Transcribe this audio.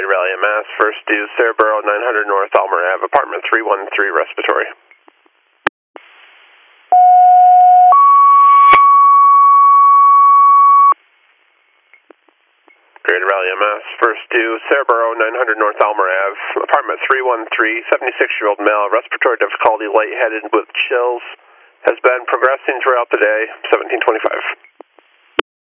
Greater Raleigh, Mass. First due Cerebro 900 North Almer Ave, apartment 313 respiratory. Greater Raleigh, Mass. First due Cerebro 900 North Almer Ave, apartment 313, 76-year-old male, respiratory difficulty, lightheaded with chills, has been progressing throughout the day, 1725.